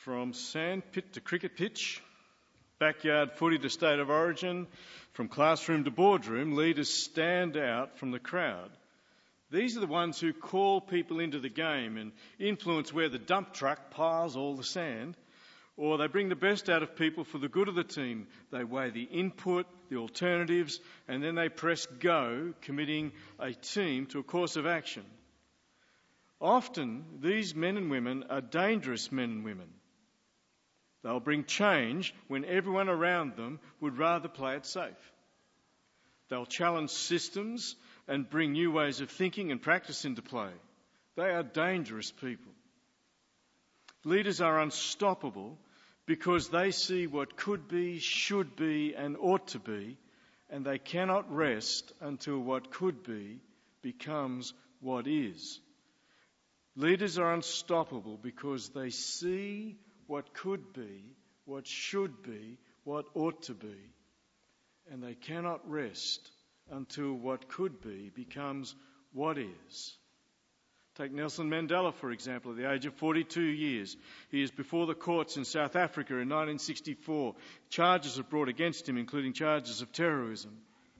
From sandpit to cricket pitch, backyard footy to state of origin, from classroom to boardroom, leaders stand out from the crowd. These are the ones who call people into the game and influence where the dump truck piles all the sand, or they bring the best out of people for the good of the team. They weigh the input, the alternatives, and then they press go, committing a team to a course of action. Often, these men and women are dangerous men and women. They'll bring change when everyone around them would rather play it safe. They'll challenge systems and bring new ways of thinking and practice into play. They are dangerous people. Leaders are unstoppable because they see what could be, should be, and ought to be, and they cannot rest until what could be becomes what is. Leaders are unstoppable because they see what could be, what should be, what ought to be, and they cannot rest until what could be becomes what is. Take Nelson Mandela, for example, at the age of 42 years. He is before the courts in South Africa in 1964. Charges are brought against him, including charges of terrorism.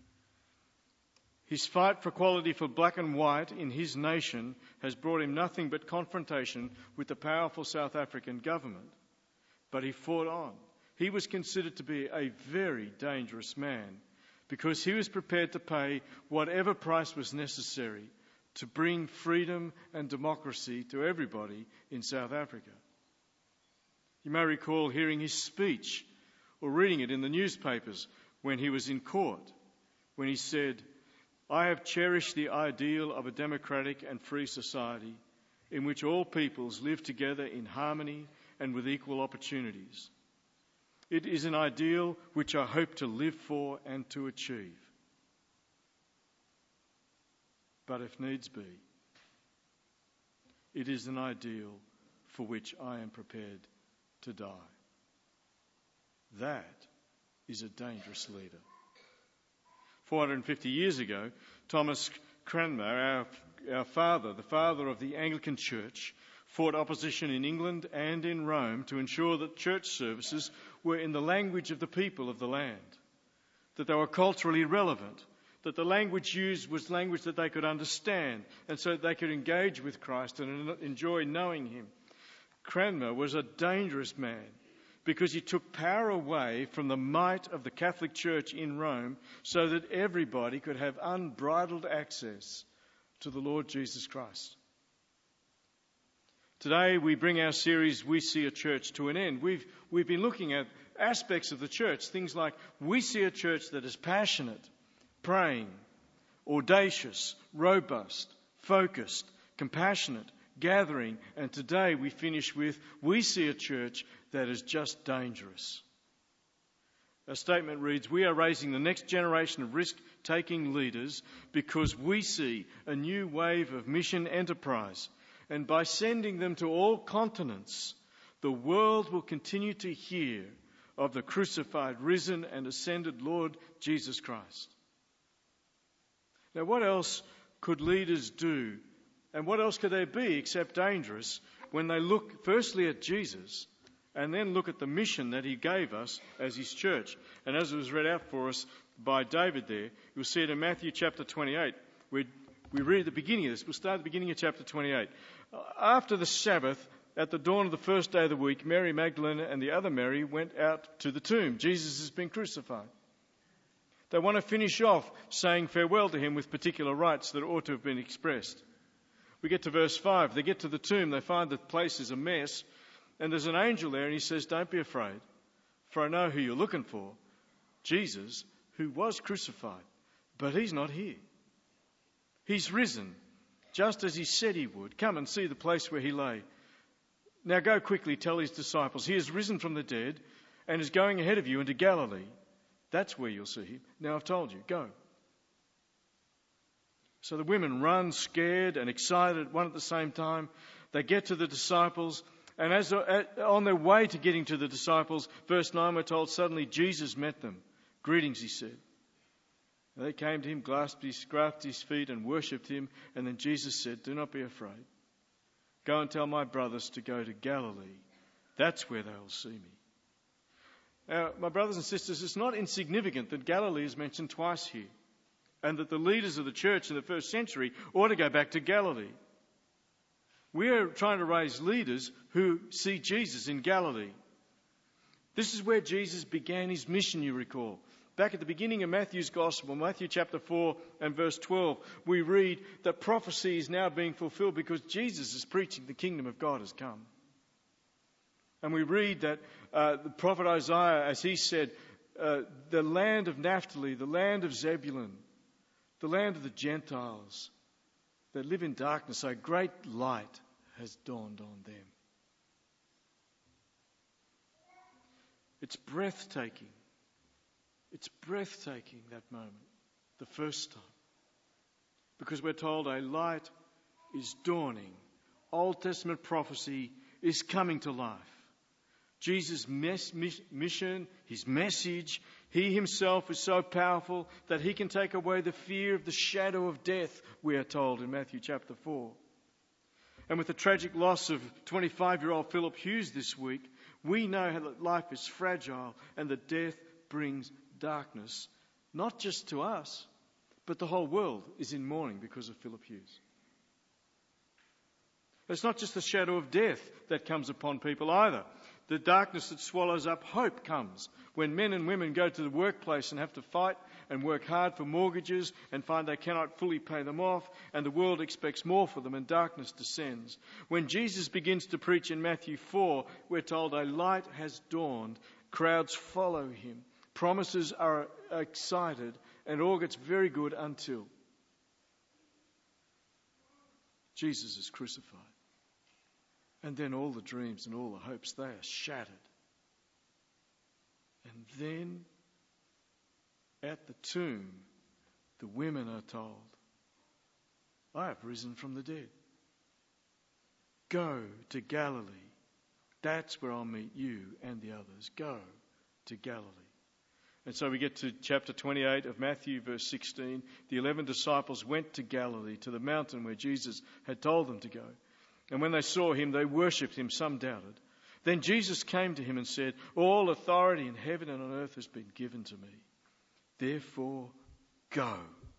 His fight for equality for black and white in his nation has brought him nothing but confrontation with the powerful South African government. But he fought on. He was considered to be a very dangerous man because he was prepared to pay whatever price was necessary to bring freedom and democracy to everybody in South Africa. You may recall hearing his speech or reading it in the newspapers when he was in court, when he said, "I have cherished the ideal of a democratic and free society in which all peoples live together in harmony and with equal opportunities. It is an ideal which I hope to live for and to achieve. But if needs be, it is an ideal for which I am prepared to die." That is a dangerous leader. 450 years ago, Thomas Cranmer, our father, the father of the Anglican Church, fought opposition in England and in Rome to ensure that church services were in the language of the people of the land, that they were culturally relevant, that the language used was language that they could understand, and so that they could engage with Christ and enjoy knowing him. Cranmer was a dangerous man because he took power away from the might of the Catholic Church in Rome so that everybody could have unbridled access to the Lord Jesus Christ. Today we bring our series, We See a Church, to an end. We've been looking at aspects of the church, things like we see a church that is passionate, praying, audacious, robust, focused, compassionate, gathering, and today we finish with we see a church that is just dangerous. Our statement reads, we are raising the next generation of risk-taking leaders because we see a new wave of mission enterprise. And by sending them to all continents, the world will continue to hear of the crucified, risen and ascended Lord Jesus Christ. Now, what else could leaders do, and what else could there be except dangerous when they look firstly at Jesus and then look at the mission that he gave us as his church? And as it was read out for us by David there, you'll see it in Matthew chapter 28, where we read the beginning of this. We'll start at the beginning of chapter 28. After the Sabbath, at the dawn of the first day of the week, Mary Magdalene and the other Mary went out to the tomb. Jesus has been crucified. They want to finish off saying farewell to him with particular rites that ought to have been expressed. We get to verse 5. They get to the tomb. They find the place is a mess. And there's an angel there and he says, "Don't be afraid, for I know who you're looking for. Jesus, who was crucified. But he's not here. He's risen, just as he said he would. Come and see the place where he lay. Now go quickly, tell his disciples, he has risen from the dead and is going ahead of you into Galilee. That's where you'll see him. Now I've told you, go." So the women run, scared and excited, one at the same time. They get to the disciples, and as on their way to getting to the disciples, verse 9, we're told, suddenly Jesus met them. "Greetings," he said. And they came to him, grasped his feet and worshipped him. And then Jesus said, "Do not be afraid. Go and tell my brothers to go to Galilee. That's where they'll see me. Now, my brothers and sisters, it's not insignificant that Galilee is mentioned twice here, and that the leaders of the church in the first century ought to go back to Galilee. We are trying to raise leaders who see Jesus in Galilee. This is where Jesus began his mission, you recall. Back at the beginning of Matthew's Gospel, Matthew chapter 4 and verse 12, we read that prophecy is now being fulfilled because Jesus is preaching the kingdom of God has come. And we read that the prophet Isaiah, as he said, the land of Naphtali, the land of Zebulun, the land of the Gentiles that live in darkness, a great light has dawned on them. It's breathtaking. It's breathtaking, that moment, the first time. Because we're told a light is dawning. Old Testament prophecy is coming to life. Jesus' mission, his message, he himself is so powerful that he can take away the fear of the shadow of death, we are told in Matthew chapter 4. And with the tragic loss of 25-year-old Philip Hughes this week, we know how that life is fragile and that death brings darkness, not just to us, but the whole world is in mourning because of Philip Hughes. It's not just the shadow of death that comes upon people either. The darkness that swallows up hope comes when men and women go to the workplace and have to fight and work hard for mortgages and find they cannot fully pay them off, and the world expects more for them and darkness descends. When Jesus begins to preach in Matthew 4, we're told a light has dawned, crowds follow him, promises are excited, and all gets very good until Jesus is crucified. And then all the dreams and all the hopes, they are shattered. And then at the tomb, the women are told, I have risen from the dead. Go to Galilee. That's where I'll meet you and the others. Go to Galilee. And so we get to chapter 28 of Matthew, verse 16. The 11 disciples went to Galilee, to the mountain where Jesus had told them to go. And when they saw him, they worshipped him. Some doubted. Then Jesus came to him and said, all authority in heaven and on earth has been given to me. Therefore, go.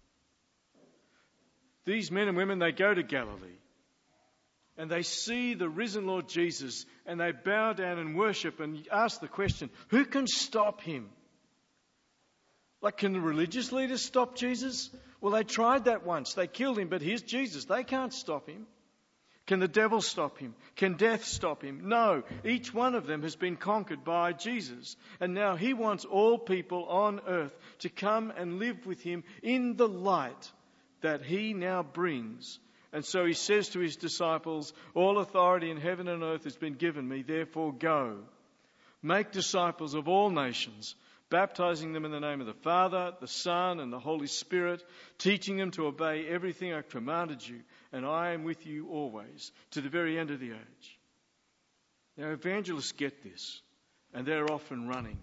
These men and women, they go to Galilee. And they see the risen Lord Jesus. And they bow down and worship and ask the question, who can stop him? Like, can the religious leaders stop Jesus? Well, they tried that once. They killed him, but here's Jesus. They can't stop him. Can the devil stop him? Can death stop him? No. Each one of them has been conquered by Jesus. And now he wants all people on earth to come and live with him in the light that he now brings. And so he says to his disciples, all authority in heaven and earth has been given me, therefore go. Make disciples of all nations, baptizing them in the name of the Father, the Son, and the Holy Spirit, teaching them to obey everything I've commanded you, and I am with you always, to the very end of the age. Now, evangelists get this, and they're often running.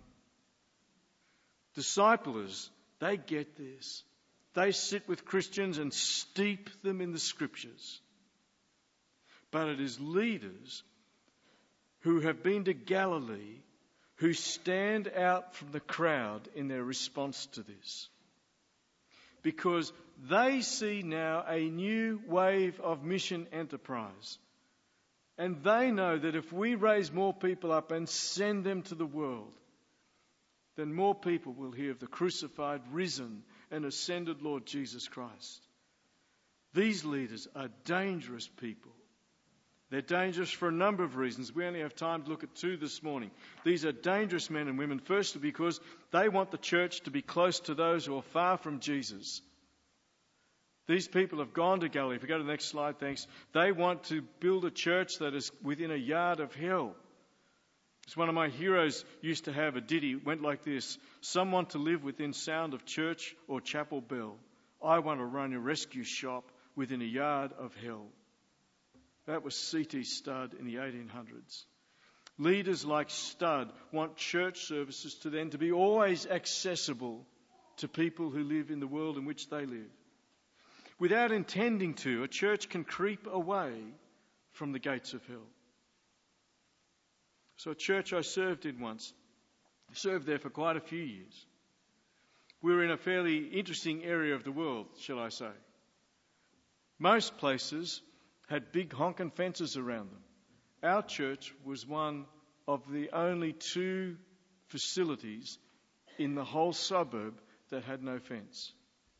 Disciplers, they get this. They sit with Christians and steep them in the Scriptures. But it is leaders who have been to Galilee who stand out from the crowd in their response to this. Because they see now a new wave of mission enterprise. And they know that if we raise more people up and send them to the world, then more people will hear of the crucified, risen, and ascended Lord Jesus Christ. These leaders are dangerous people. They're dangerous for a number of reasons. We only have time to look at two this morning. These are dangerous men and women, firstly because they want the church to be close to those who are far from Jesus. These people have gone to Galilee. If we go to the next slide, thanks. They want to build a church that is within a yard of hell. It's one of my heroes used to have a ditty. It went like this. Some want to live within sound of church or chapel bell. I want to run a rescue shop within a yard of hell. That was C.T. Studd in the 1800s. Leaders like Studd want church services to then to be always accessible to people who live in the world in which they live. Without intending to, a church can creep away from the gates of hell. So a church I served in once, served there for quite a few years. We were in a fairly interesting area of the world, shall I say. Most places had big honking fences around them. Our church was one of the only 2 facilities in the whole suburb that had no fence.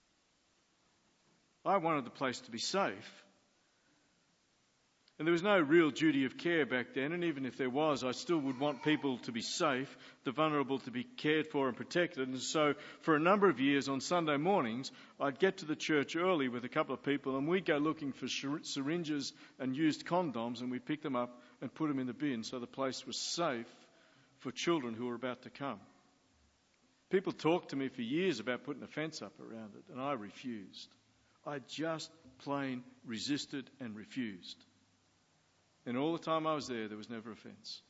I wanted the place to be safe. And there was no real duty of care back then, and even if there was, I still would want people to be safe, the vulnerable to be cared for and protected. And so for a number of years on Sunday mornings, I'd get to the church early with a couple of people and we'd go looking for syringes and used condoms, and we'd pick them up and put them in the bin so the place was safe for children who were about to come. People talked to me for years about putting a fence up around it, and I refused. I just plain resisted and refused. And all the time I was there was never a fence.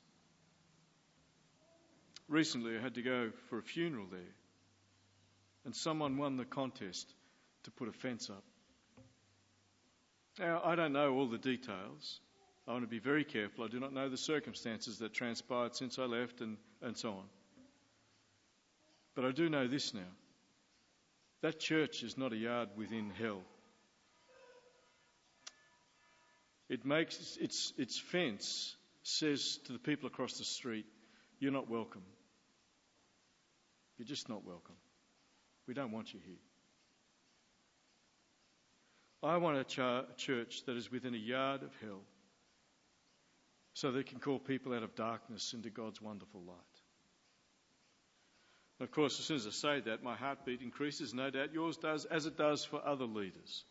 Recently, I had to go for a funeral there, and someone won the contest to put a fence up. Now, I don't know all the details. I want to be very careful. I do not know the circumstances that transpired since I left and so on. But I do know this now. That church is not a yard within hell. It makes its fence says to the people across the street, you're not welcome. You're just not welcome. We don't want you here. I want a church that is within a yard of hell so that it can call people out of darkness into God's wonderful light. And of course, as soon as I say that, my heartbeat increases. No doubt yours does, as it does for other leaders.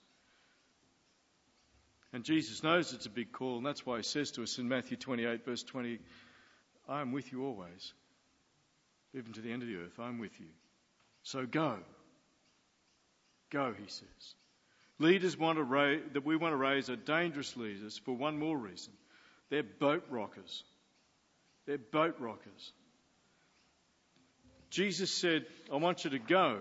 And Jesus knows it's a big call, and that's why he says to us in Matthew 28, verse 20, I am with you always, even to the end of the earth. I'm with you. So go. Go, he says. Leaders that we want to raise are dangerous leaders for one more reason. They're boat rockers. They're boat rockers. Jesus said, I want you to go.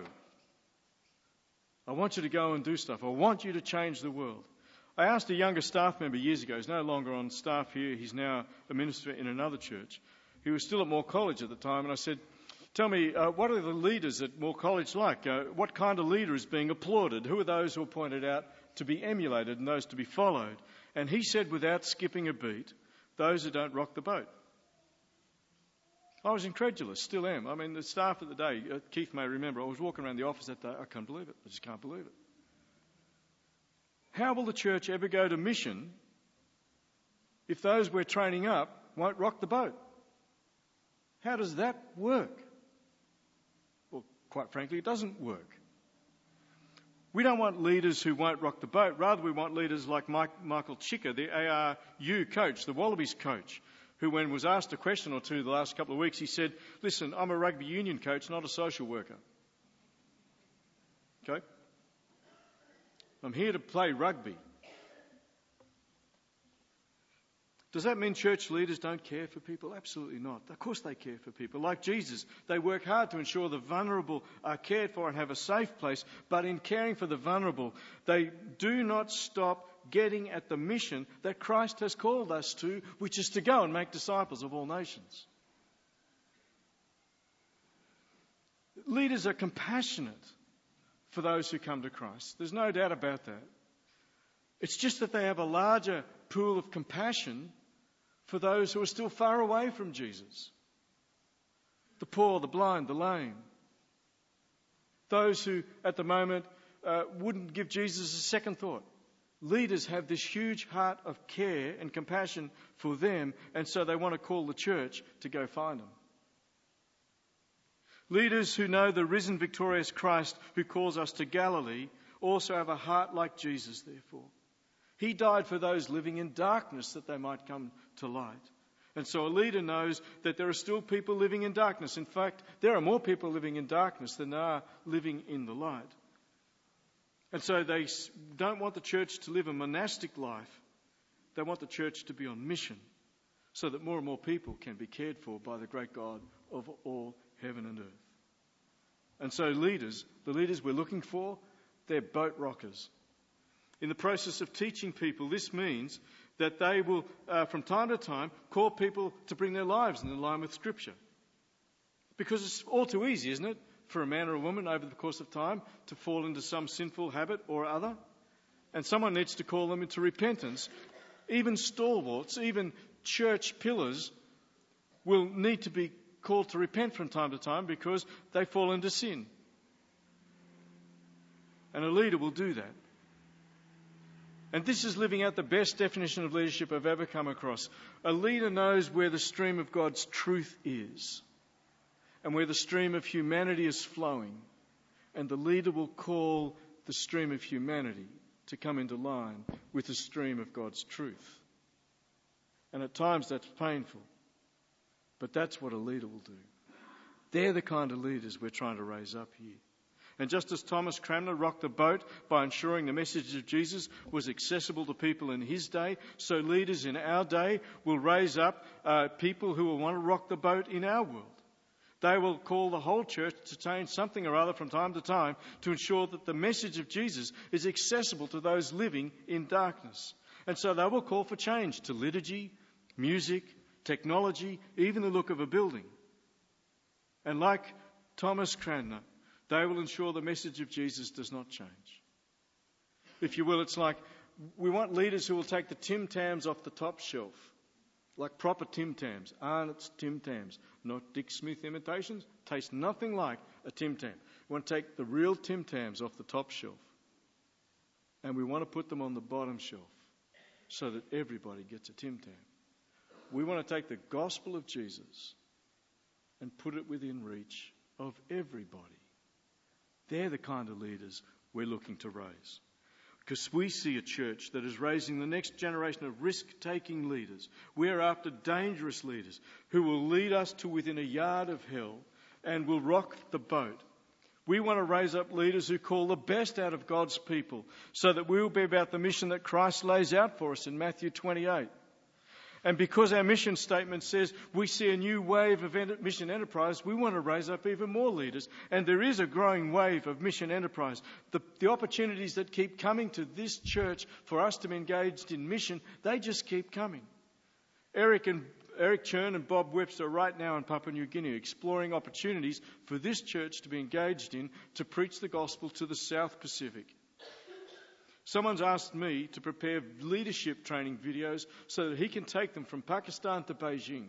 I want you to go and do stuff. I want you to change the world. I asked a younger staff member years ago, he's no longer on staff here, he's now a minister in another church. He was still at Moore College at the time, and I said, tell me, what are the leaders at Moore College like? What kind of leader is being applauded? Who are those who are pointed out to be emulated and those to be followed? And he said, without skipping a beat, those who don't rock the boat. I was incredulous, still am. I mean, the staff of the day, Keith may remember, I was walking around the office that day, I can't believe it. I just can't believe it. How will the church ever go to mission if those we're training up won't rock the boat? How does that work? Well, quite frankly, it doesn't work. We don't want leaders who won't rock the boat. Rather, we want leaders like Michael Chicker, the ARU coach, the Wallabies coach, who when was asked a question or two the last couple of weeks, he said, listen, I'm a rugby union coach, not a social worker. Okay? I'm here to play rugby. Does that mean church leaders don't care for people? Absolutely not. Of course they care for people. Like Jesus, they work hard to ensure the vulnerable are cared for and have a safe place. But in caring for the vulnerable, they do not stop getting at the mission that Christ has called us to, which is to go and make disciples of all nations. Leaders are compassionate for those who come to Christ. There's no doubt about that. It's just that they have a larger pool of compassion for those who are still far away from Jesus. The poor, the blind, the lame. Those who at the moment wouldn't give Jesus a second thought. Leaders have this huge heart of care and compassion for them, and so they want to call the church to go find them. Leaders who know the risen, victorious Christ who calls us to Galilee also have a heart like Jesus, therefore. He died for those living in darkness that they might come to light. And so a leader knows that there are still people living in darkness. In fact, there are more people living in darkness than there are living in the light. And so they don't want the church to live a monastic life. They want the church to be on mission so that more and more people can be cared for by the great God of all heaven and earth. And so leaders, the leaders we're looking for, they're boat rockers. In the process of teaching people, this means that they will, from time to time, call people to bring their lives in line with Scripture. Because it's all too easy, isn't it, for a man or a woman over the course of time to fall into some sinful habit or other? And someone needs to call them into repentance. Even stalwarts, even church pillars will need to be called to repent from time to time because they fall into sin. And a leader will do that. And this is living out the best definition of leadership I've ever come across. A leader knows where the stream of God's truth is and where the stream of humanity is flowing. And the leader will call the stream of humanity to come into line with the stream of God's truth. And at times that's painful. But that's what a leader will do. They're the kind of leaders we're trying to raise up here. And just as Thomas Cranmer rocked the boat by ensuring the message of Jesus was accessible to people in his day, so leaders in our day will raise up people who will want to rock the boat in our world. They will call the whole church to change something or other from time to time to ensure that the message of Jesus is accessible to those living in darkness. And so they will call for change to liturgy, music, technology, even the look of a building. And like Thomas Cranmer, they will ensure the message of Jesus does not change. If you will, it's like we want leaders who will take the Tim Tams off the top shelf, like proper Tim Tams. Arnott's Tim Tams, not Dick Smith imitations. Taste nothing like a Tim Tam. We want to take the real Tim Tams off the top shelf, and we want to put them on the bottom shelf so that everybody gets a Tim Tam. We want to take the gospel of Jesus and put it within reach of everybody. They're the kind of leaders we're looking to raise. Because we see a church that is raising the next generation of risk-taking leaders. We're after dangerous leaders who will lead us to within a yard of hell and will rock the boat. We want to raise up leaders who call the best out of God's people so that we will be about the mission that Christ lays out for us in Matthew 28. And because our mission statement says we see a new wave of mission enterprise, we want to raise up even more leaders. And there is a growing wave of mission enterprise. The opportunities that keep coming to this church for us to be engaged in mission, they just keep coming. Eric Chern and Bob Webster are right now in Papua New Guinea exploring opportunities for this church to be engaged in to preach the gospel to the South Pacific. Someone's asked me to prepare leadership training videos so that he can take them from Pakistan to Beijing.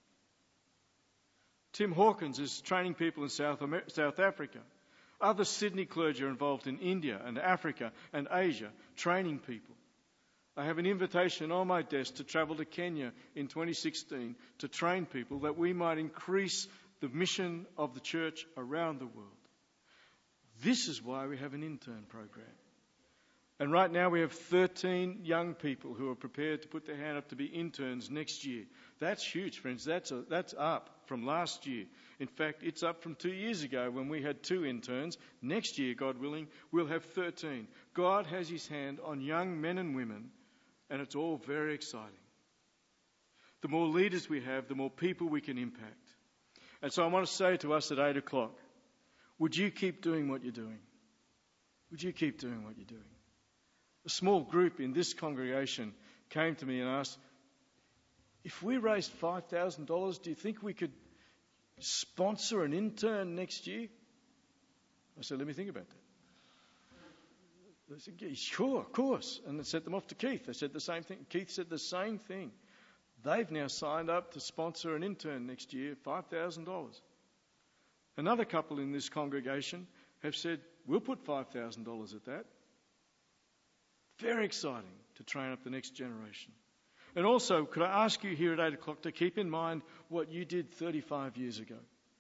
Tim Hawkins is training people in South Africa. Other Sydney clergy are involved in India and Africa and Asia, training people. I have an invitation on my desk to travel to Kenya in 2016 to train people that we might increase the mission of the church around the world. This is why we have an intern program. And right now we have 13 young people who are prepared to put their hand up to be interns next year. That's huge, friends. That's up from last year. In fact, it's up from 2 years ago when we had 2 interns. Next year, God willing, we'll have 13. God has his hand on young men and women, and it's all very exciting. The more leaders we have, the more people we can impact. And so I want to say to us at 8 o'clock, would you keep doing what you're doing? Would you keep doing what you're doing? A small group in this congregation came to me and asked, if we raised $5,000, do you think we could sponsor an intern next year? I said, let me think about that. They said, yeah, sure, of course. And they sent them off to Keith. They said the same thing. Keith said the same thing. They've now signed up to sponsor an intern next year, $5,000. Another couple in this congregation have said, we'll put $5,000 at that. Very exciting to train up the next generation. And also, could I ask you here at 8 o'clock to keep in mind what you did 35 years ago?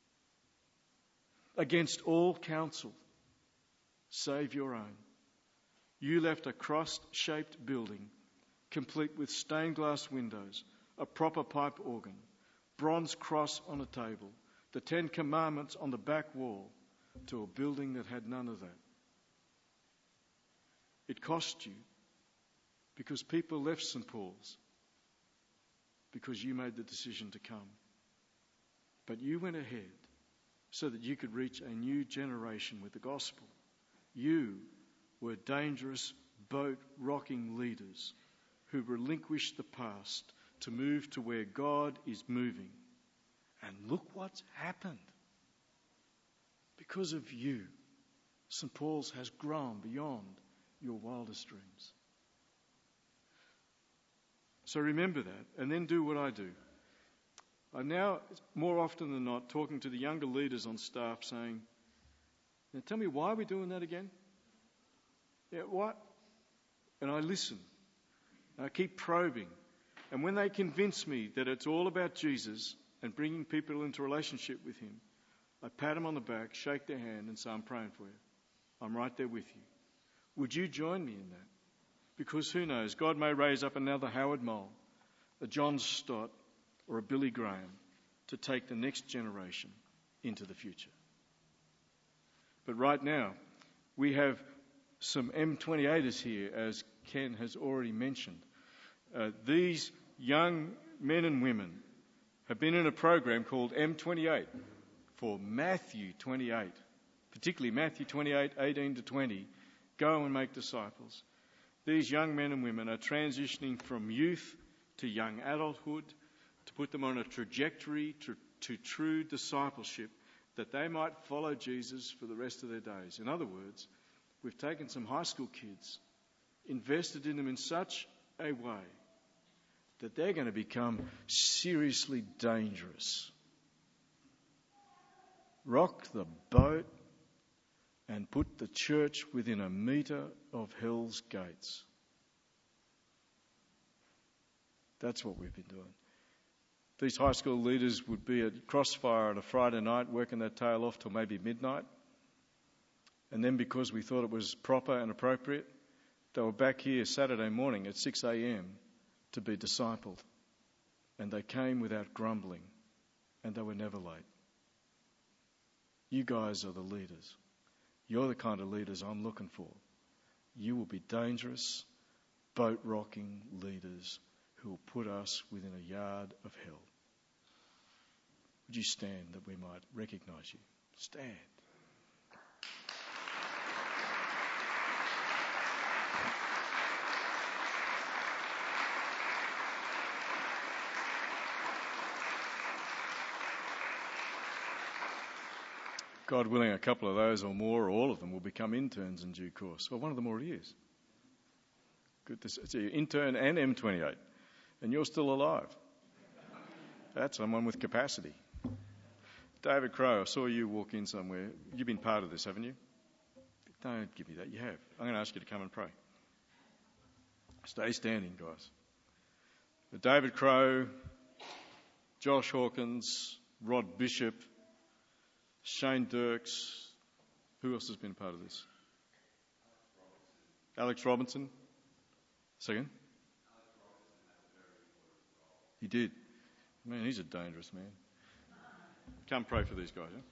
Against all counsel, save your own. You left a cross-shaped building, complete with stained glass windows, a proper pipe organ, bronze cross on a table, the 10 Commandments on the back wall, to a building that had none of that. It cost you because people left St. Paul's because you made the decision to come. But you went ahead so that you could reach a new generation with the gospel. You were dangerous, boat-rocking leaders who relinquish the past to move to where God is moving. And look what's happened. Because of you, St. Paul's has grown beyond your wildest dreams. So remember that, and then do what I do. I'm now, more often than not, talking to the younger leaders on staff saying, now tell me, why are we doing that again? Yeah, what? And I listen. And I keep probing. And when they convince me that it's all about Jesus and bringing people into relationship with him, I pat them on the back, shake their hand and say, I'm praying for you. I'm right there with you. Would you join me in that? Because who knows, God may raise up another Howard Mole, a John Stott or a Billy Graham to take the next generation into the future. But right now, we have some M28ers here, as Ken has already mentioned. These young men and women have been in a program called M28 for Matthew 28, particularly Matthew 28, 18 to 20, go and make disciples. These young men and women are transitioning from youth to young adulthood to put them on a trajectory to true discipleship that they might follow Jesus for the rest of their days. In other words, we've taken some high school kids, invested in them in such a way that they're going to become seriously dangerous. Rock the boat and put the church within a metre of hell's gates. That's what we've been doing. These high school leaders would be at Crossfire on a Friday night, working their tail off till maybe midnight. And then because we thought it was proper and appropriate, they were back here Saturday morning at 6 a.m. to be discipled. And they came without grumbling, and they were never late. You guys are the leaders. You're the kind of leaders I'm looking for. You will be dangerous, boat-rocking leaders who will put us within a yard of hell. Would you stand that we might recognise you? Stand. God willing, a couple of those or more, or all of them, will become interns in due course. Well, one of them already is. Good to see you. Intern and M28. And you're still alive. That's someone with capacity. David Crow, I saw you walk in somewhere. You've been part of this, haven't you? Don't give me that. You have. I'm going to ask you to come and pray. Stay standing, guys. But David Crow, Josh Hawkins, Rod Bishop, Shane Dirks. Who else has been a part of this? Alex Robinson. Second? He did. Man, he's a dangerous man. Come pray for these guys, yeah?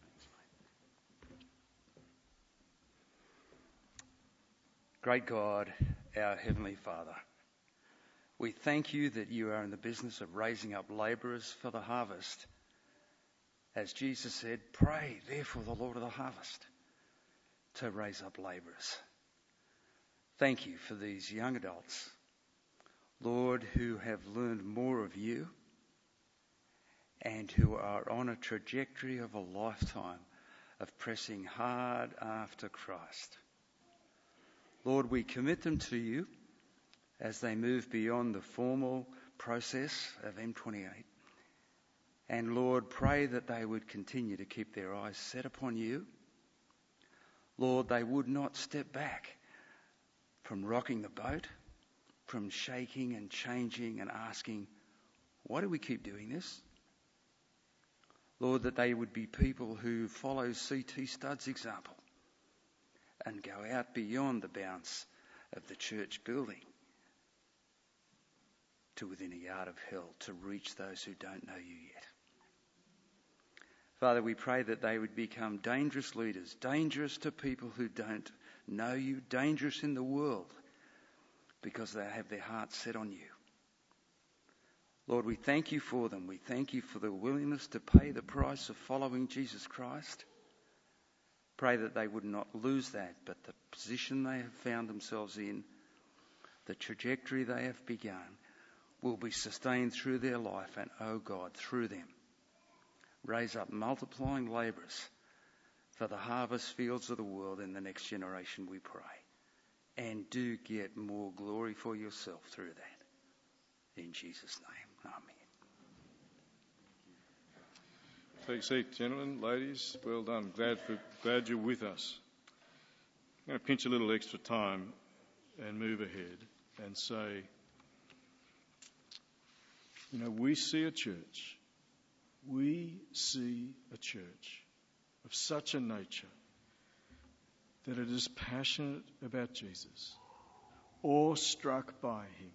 Great God, our Heavenly Father, we thank you that you are in the business of raising up labourers for the harvest. As Jesus said, pray therefore the Lord of the harvest to raise up labourers. Thank you for these young adults, Lord, who have learned more of you and who are on a trajectory of a lifetime of pressing hard after Christ. Lord, we commit them to you as they move beyond the formal process of M28. And Lord, pray that they would continue to keep their eyes set upon you. Lord, they would not step back from rocking the boat, from shaking and changing and asking, why do we keep doing this? Lord, that they would be people who follow C.T. Studd's example and go out beyond the bounds of the church building to within a yard of hell to reach those who don't know you yet. Father, we pray that they would become dangerous leaders, dangerous to people who don't know you, dangerous in the world because they have their hearts set on you. Lord, we thank you for them. We thank you for the willingness to pay the price of following Jesus Christ. Pray that they would not lose that, but the position they have found themselves in, the trajectory they have begun will be sustained through their life, and, oh God, through them, raise up multiplying labourers for the harvest fields of the world in the next generation, we pray. And do get more glory for yourself through that. In Jesus' name, amen. Take a seat, gentlemen, ladies. Well done. Glad you're with us. I'm going to pinch a little extra time and move ahead and say, we see a church. We see a church of such a nature that it is passionate about Jesus, awestruck by him.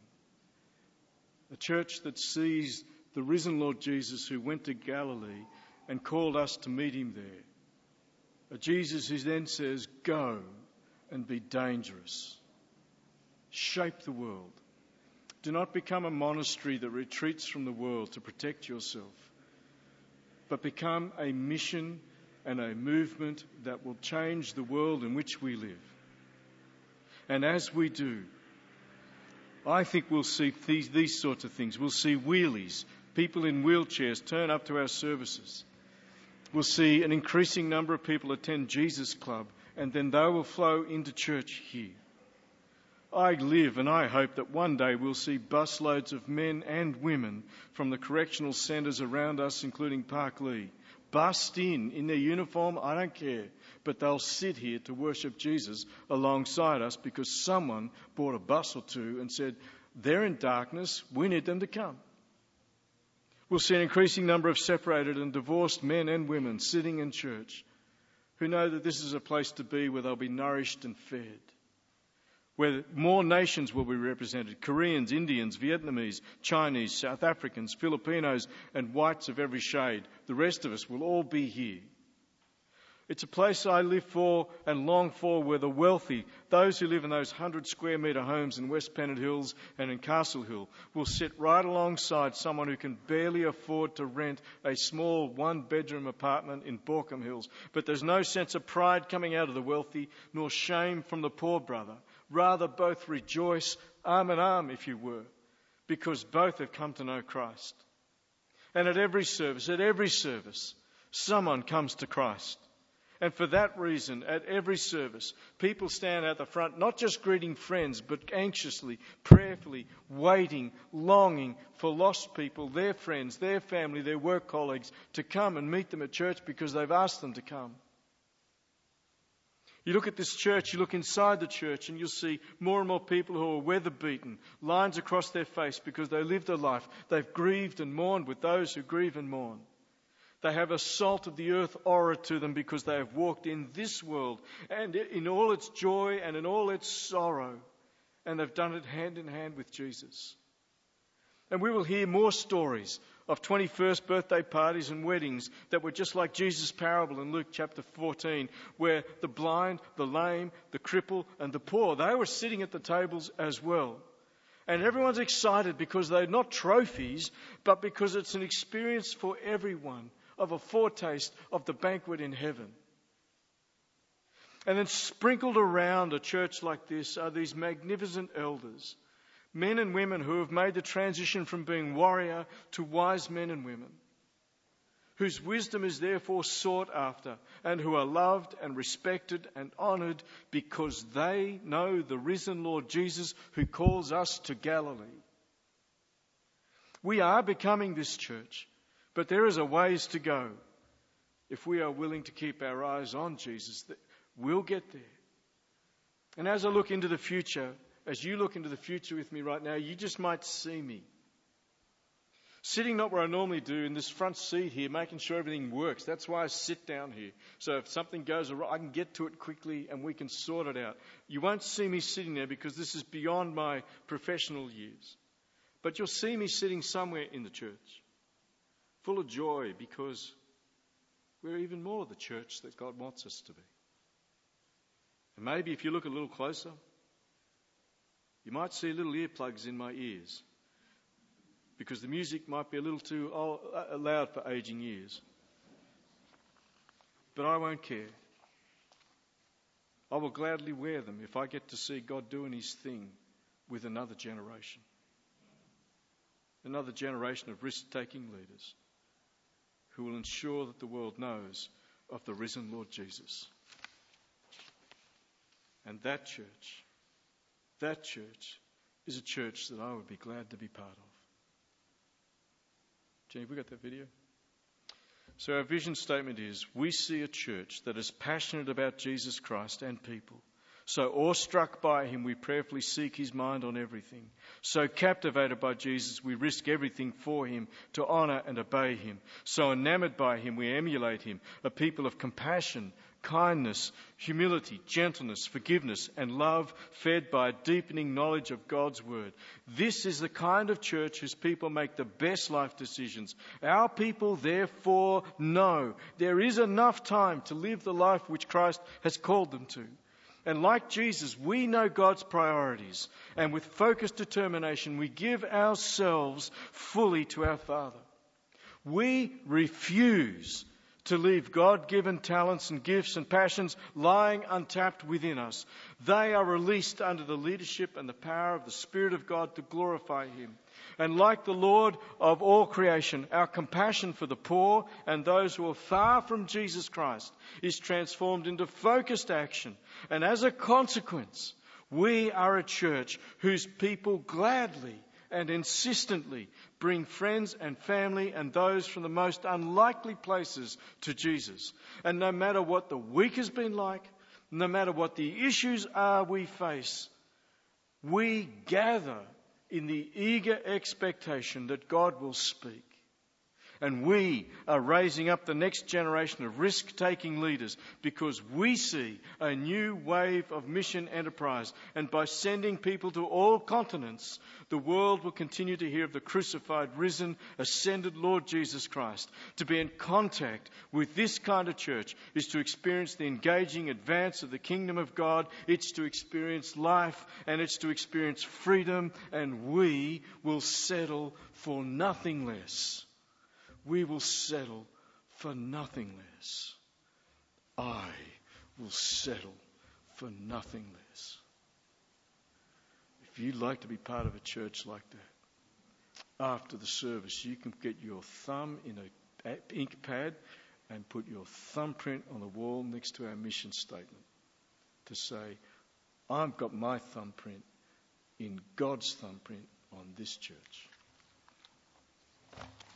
A church that sees the risen Lord Jesus who went to Galilee and called us to meet him there. A Jesus who then says, go and be dangerous. Shape the world. Do not become a monastery that retreats from the world to protect yourself, but become a mission and a movement that will change the world in which we live. And as we do, I think we'll see these sorts of things. We'll see wheelies, people in wheelchairs turn up to our services. We'll see an increasing number of people attend Jesus Club, and then they will flow into church here. I live and I hope that one day we'll see busloads of men and women from the correctional centres around us, including Parklee, bust in their uniform, I don't care, but they'll sit here to worship Jesus alongside us because someone bought a bus or two and said, they're in darkness, we need them to come. We'll see an increasing number of separated and divorced men and women sitting in church who know that this is a place to be where they'll be nourished and fed, where more nations will be represented: Koreans, Indians, Vietnamese, Chinese, South Africans, Filipinos, and whites of every shade. The rest of us will all be here. It's a place I live for and long for, where the wealthy, those who live in those 100 square metre homes in West Pennant Hills and in Castle Hill, will sit right alongside someone who can barely afford to rent a small one-bedroom apartment in Borkham Hills. But there's no sense of pride coming out of the wealthy, nor shame from the poor brother. Rather, both rejoice arm in arm, if you were, because both have come to know Christ. And at every service, someone comes to Christ. And for that reason, at every service, people stand at the front, not just greeting friends, but anxiously, prayerfully, waiting, longing for lost people, their friends, their family, their work colleagues, to come and meet them at church because they've asked them to come. You look at this church, you look inside the church, and you'll see more and more people who are weather-beaten, lines across their face because they lived a life. They've grieved and mourned with those who grieve and mourn. They have a salt of the earth aura to them because they have walked in this world and in all its joy and in all its sorrow. And they've done it hand in hand with Jesus. And we will hear more stories of 21st birthday parties and weddings that were just like Jesus' parable in Luke chapter 14, where the blind, the lame, the cripple and the poor, they were sitting at the tables as well. And everyone's excited because they're not trophies, but because it's an experience for everyone of a foretaste of the banquet in heaven. And then sprinkled around a church like this are these magnificent elders, men and women who have made the transition from being warrior to wise men and women, whose wisdom is therefore sought after, and who are loved and respected and honoured because they know the risen Lord Jesus who calls us to Galilee. We are becoming this church, but there is a ways to go. If we are willing to keep our eyes on Jesus, we'll get there. And as I look into the future, as you look into the future with me right now, you just might see me sitting not where I normally do, in this front seat here, making sure everything works. That's why I sit down here. So if something goes wrong, I can get to it quickly and we can sort it out. You won't see me sitting there because this is beyond my professional years. But you'll see me sitting somewhere in the church, full of joy because we're even more the church that God wants us to be. And maybe if you look a little closer, you might see little earplugs in my ears because the music might be a little too loud for aging ears. But I won't care. I will gladly wear them if I get to see God doing his thing with another generation. Another generation of risk-taking leaders who will ensure that the world knows of the risen Lord Jesus. And that church is a church that I would be glad to be part of. Jenny, have we got that video? So our vision statement is, we see a church that is passionate about Jesus Christ and people. So awestruck by him, we prayerfully seek his mind on everything. So captivated by Jesus, we risk everything for him to honour and obey him. So enamoured by him, we emulate him, a people of compassion, kindness, humility, gentleness, forgiveness, and love, fed by a deepening knowledge of God's word. This is the kind of church whose people make the best life decisions. Our people, therefore, know there is enough time to live the life which Christ has called them to. And like Jesus, we know God's priorities, and with focused determination, we give ourselves fully to our Father. We refuse to leave God-given talents and gifts and passions lying untapped within us. They are released under the leadership and the power of the Spirit of God to glorify him. And like the Lord of all creation, our compassion for the poor and those who are far from Jesus Christ is transformed into focused action. And as a consequence, we are a church whose people gladly and insistently bring friends and family and those from the most unlikely places to Jesus. And no matter what the week has been like, no matter what the issues are we face, we gather in the eager expectation that God will speak. And we are raising up the next generation of risk-taking leaders because we see a new wave of mission enterprise. And by sending people to all continents, the world will continue to hear of the crucified, risen, ascended Lord Jesus Christ. To be in contact with this kind of church is to experience the engaging advance of the kingdom of God. It's to experience life and it's to experience freedom. And we will settle for nothing less. We will settle for nothing less. I will settle for nothing less. If you'd like to be part of a church like that, after the service, you can get your thumb in an ink pad and put your thumbprint on the wall next to our mission statement to say, I've got my thumbprint in God's thumbprint on this church.